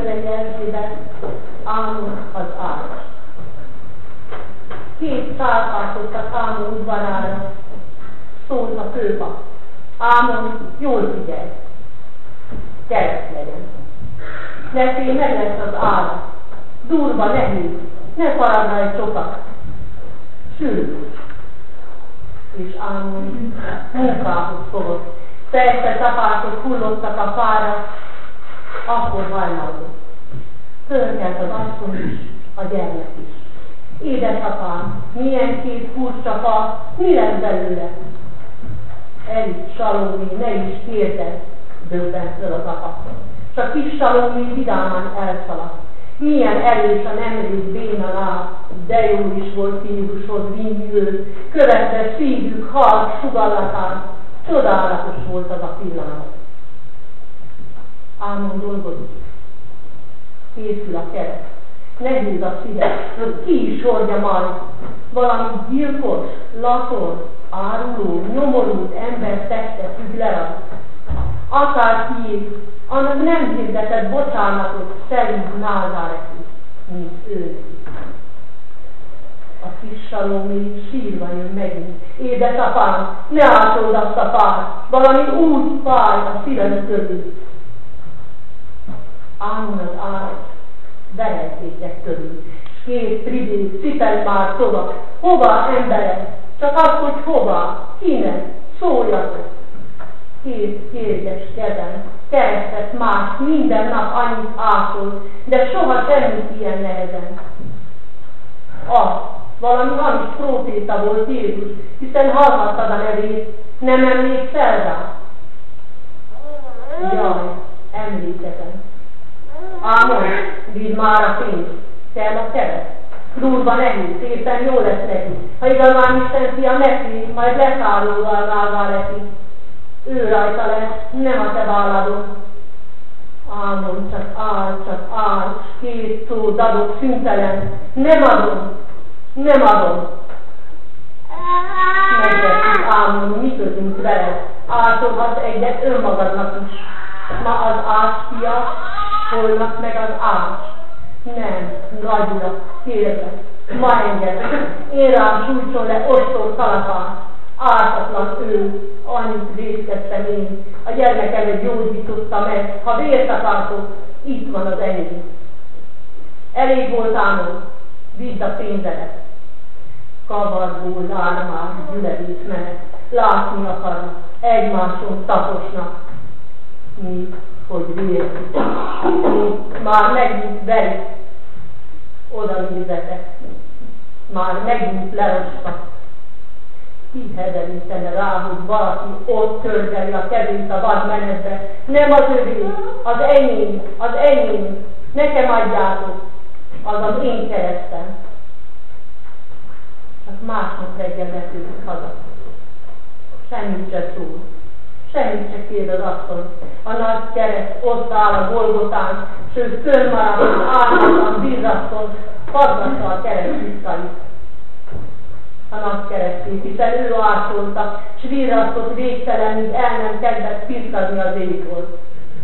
Székelyföldei Erzsébet Ámon az áras. 2 szálkáltottak Ámon udvarára, szólt a főpap. Ámon, jól figyelj, kereszt legyen. Neki meg lesz az ára, durva, nehéz, ne faradnál sokat. Sűrűs. És Ámon munkához fogott. Persze tapások hullottak a fára, akkor hajnalzott. Fölkelt az asszony is, a gyermek is. Édesapám, milyen 2 furcsa fa, mi lesz belőle? Elit, Salomé, ne is kérdezz, döbbent föl az apa. S a kis Salomé vidáman elszaladt. Milyen erős a nemrég béna láb, de jó is volt Jézushoz vinni követve szívük halk sugallatán. Csodálatos volt az a pillanat. Ámon dolgozik. Készül a kereszt. Nehéz a szíve, ki is hordja majd. Valami gyilkos, lator, áruló, nyomorult ember teste függ le rajta. Akárki, annak nem hirdetett bocsánatot szerint Názáreti, mint ő. A kis Salomé sírva jön megint. Édesapám, ne ásold azt a fát, valami úgy fáj a szívem közül. Ámon az árat verejtékek körül, s 2 tribét cipelj már tovább. Hova, emberek? Csak az, hogy hova, kinek, szóljatok. 2 kérges kezem, keresztet más, minden nap annyit ásol, de soha semmit ilyen nehezen. Valami hamis próféta volt Jézus, hiszen hallhattad a nevét, nem emlékszel rá? Jaj, emlékezem. Ámon, vidd már a pénzt, kell a kereszt. Durva nehéz, szépen jó lesz neki. Ha igazán Isten fia neki, majd leszállóval Názáreti. Ő rajta lesz, nem a te válladon. Ámon, csak áll, s 2 szó dadok szüntelen. Nem adom. Megvetjük Ámon, mi közünk veled. Átolhatsz egyet önmagadnak is. Ma az ás fia, holnap meg az ás. Nem, nagy urak, kérlek, ma engedd. Én rám sújtson le ostor kalapát. Ártatlan ő, annyit vészkedtem én. A gyermekemet gyógyította meg. Ha vért akartok, itt van az enyém. Elég volt Ámon, vidd a pénzedet. Kavargó, lármás, gyülevész menet. Látni akarnak, egymáson taposnak. Mi, hogy vérzik. Mi már megint verik. Oda nézetek. Már megint lerostak. Kihederítene rá, hogy valaki ott törzseli a kezét a vadmenetbe. Nem az övé, az enyém. Nekem adjátok. Az az én keresztem. Csak másnap reggel vetődik haza. Semmit se szól. Semmit se kér az asszony. A nagy kereszt ott áll a Golgotán, s ő fölmaradt, állandóan virrasszon, faggatta a kereszt visszait. A nagy keresztét, hiszen ő ásolta, s virrasszott végtelenül el nem kezdett pirkadni az égről.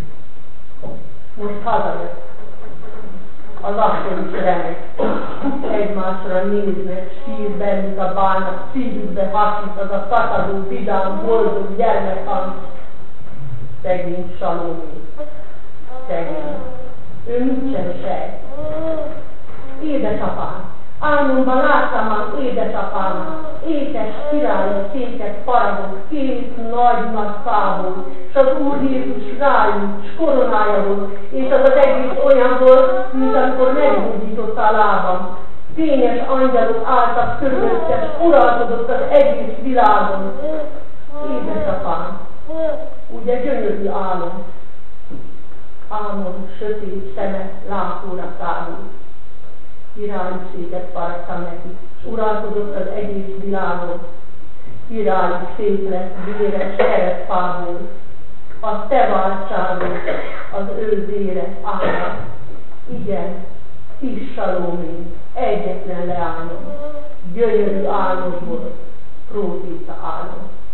Most hazajött. Az asszony is remek. Egymásra néznek, sír bennük a bánat, szívükbe hasít az a szakadó, vidám, boldog gyermekhang. Szegény Salomé. Szegény. Ő mit sem sejt. Édesapám, álmomban láttam az édesapámat, ékes királyi székes faragok, 2 nagy fából, s az Úr Jézus rájuk, s koronája volt, és az egész olyan volt, mint amikor meggyógyította a lábam. Fényes angyalok álltak körülötte, s uralkodott az egész világon. Édesapám, ugye gyönyörű álom. Ámon sötét szeme látóra szállult. Királységet faragtam neki, s uralkodott az egész világon. Király szép lett, véres keresztfából. A te váltságod, az ő vére állam. Igen, kis Salomé, egyetlen leányom. Gyönyörű álmod volt, próféta álom.